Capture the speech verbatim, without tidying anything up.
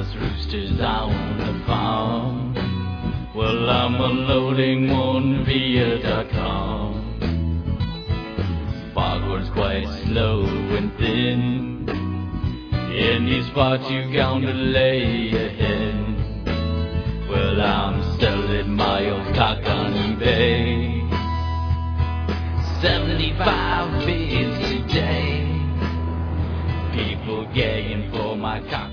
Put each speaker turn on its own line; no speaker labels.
those roosters on the farm. Well, I'm unloading one via dot com. Foghorn's quite slow and thin. Any spots you gonna lay ahead? Well, I'm selling my old cock on eBay. Seventy-five bids a day. People gagging for my cock.